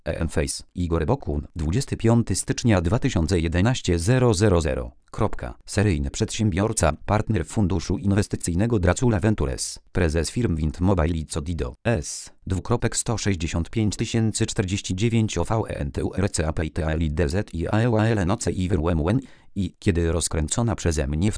Face, Igor Bokun, 25 stycznia 2011 000. Seryjny przedsiębiorca, partner funduszu inwestycyjnego Dracula Ventures, prezes firm Wind Mobile i Codido S. 165 049 OVENTURCAPITALIDZ i AEOALNOC i WMUN i kiedy rozkręcona przeze mnie w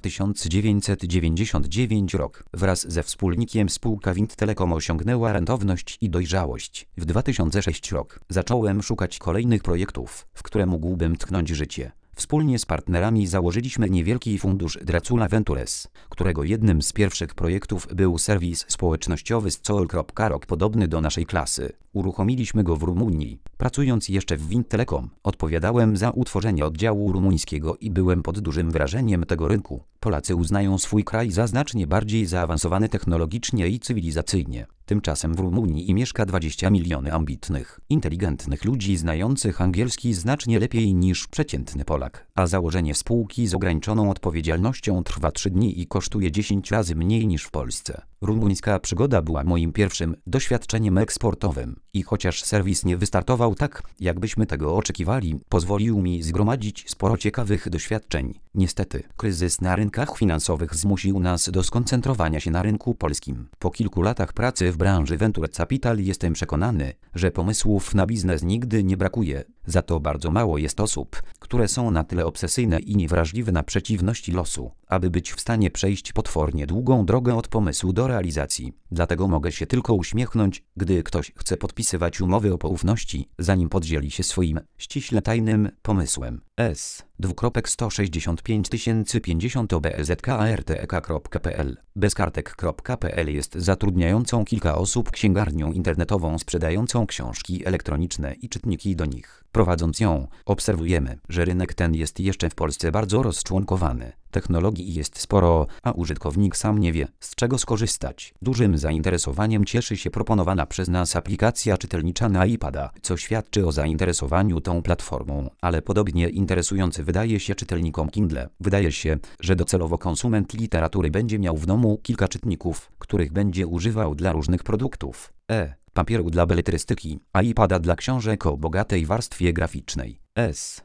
1999 rok wraz ze wspólnikiem spółka Wind Telecom osiągnęła rentowność i dojrzałość. W 2006 rok zacząłem szukać kolejnych projektów, w które mógłbym tknąć życie. Wspólnie z partnerami założyliśmy niewielki fundusz Dracula Ventures, którego jednym z pierwszych projektów był serwis społecznościowy Scol.rok podobny do naszej klasy. Uruchomiliśmy go w Rumunii. Pracując jeszcze w Wind Telecom, odpowiadałem za utworzenie oddziału rumuńskiego i byłem pod dużym wrażeniem tego rynku. Polacy uznają swój kraj za znacznie bardziej zaawansowany technologicznie i cywilizacyjnie. Tymczasem w Rumunii mieszka 20 milionów ambitnych, inteligentnych ludzi znających angielski znacznie lepiej niż przeciętny Polak, a założenie spółki z ograniczoną odpowiedzialnością trwa 3 dni i kosztuje 10 razy mniej niż w Polsce. Rumuńska przygoda była moim pierwszym doświadczeniem eksportowym i chociaż serwis nie wystartował tak, jakbyśmy tego oczekiwali, pozwolił mi zgromadzić sporo ciekawych doświadczeń. Niestety, kryzys na rynkach finansowych zmusił nas do skoncentrowania się na rynku polskim. Po kilku latach pracy w branży Venture Capital jestem przekonany, że pomysłów na biznes nigdy nie brakuje. Za to bardzo mało jest osób, które są na tyle obsesyjne i niewrażliwe na przeciwności losu, aby być w stanie przejść potwornie długą drogę od pomysłu do realizacji. Dlatego mogę się tylko uśmiechnąć, gdy ktoś chce podpisywać umowy o poufności, zanim podzieli się swoim ściśle tajnym pomysłem. S. 165 050 BZKARTEK.pl Bezkartek.pl jest zatrudniającą kilka osób księgarnią internetową sprzedającą książki elektroniczne i czytniki do nich. Prowadząc ją, obserwujemy, że rynek ten jest jeszcze w Polsce bardzo rozczłonkowany. Technologii jest sporo, a użytkownik sam nie wie, z czego skorzystać. Dużym zainteresowaniem cieszy się proponowana przez nas aplikacja czytelnicza na iPada, co świadczy o zainteresowaniu tą platformą, ale podobnie interesujący wydaje się czytelnikom Kindle. Wydaje się, że docelowo konsument literatury będzie miał w domu kilka czytników, których będzie używał dla różnych produktów. Papieru dla beletrystyki, a iPada dla książek o bogatej warstwie graficznej. S.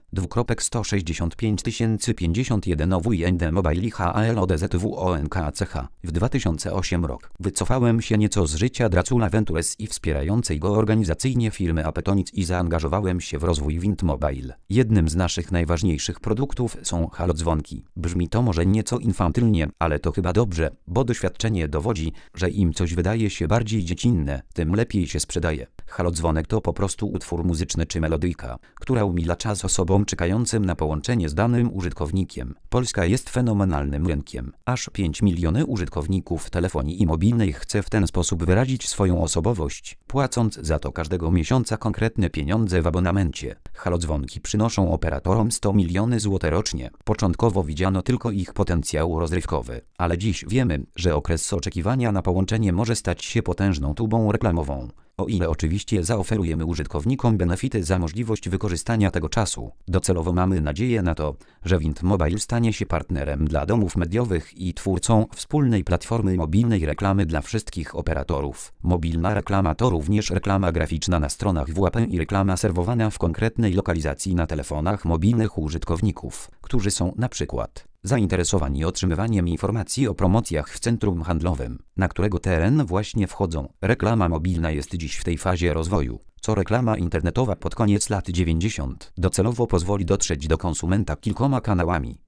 165 051 OWND Mobile HALODZWONKACH. W 2008 rok wycofałem się nieco z życia Dracula Ventures i wspierającej go organizacyjnie firmy Apetonic i zaangażowałem się w rozwój Wind Mobile. Jednym z naszych najważniejszych produktów są halodzwonki. Brzmi to może nieco infantylnie, ale to chyba dobrze, bo doświadczenie dowodzi, że im coś wydaje się bardziej dziecinne, tym lepiej się sprzedaje. Halodzwonek to po prostu utwór muzyczny czy melodyjka, która umila czas osobom czekającym na połączenie z danym użytkownikiem. Polska jest fenomenalnym rynkiem. Aż 5 milionów użytkowników telefonii mobilnej chce w ten sposób wyrazić swoją osobowość, płacąc za to każdego miesiąca konkretne pieniądze w abonamencie. Halodzwonki przynoszą operatorom 100 milionów złotych rocznie. Początkowo widziano tylko ich potencjał rozrywkowy, ale dziś wiemy, że okres oczekiwania na połączenie może stać się potężną tubą reklamową. O ile oczywiście zaoferujemy użytkownikom benefity za możliwość wykorzystania tego czasu. Docelowo mamy nadzieję na to, że Wind Mobile stanie się partnerem dla domów mediowych i twórcą wspólnej platformy mobilnej reklamy dla wszystkich operatorów. Mobilna reklama to również reklama graficzna na stronach WP i reklama serwowana w konkretnej lokalizacji na telefonach mobilnych użytkowników, którzy są na przykład zainteresowani otrzymywaniem informacji o promocjach w centrum handlowym, na którego teren właśnie wchodzą. Reklama mobilna jest dziś w tej fazie rozwoju, co reklama internetowa pod koniec lat 90. docelowo pozwoli dotrzeć do konsumenta kilkoma kanałami.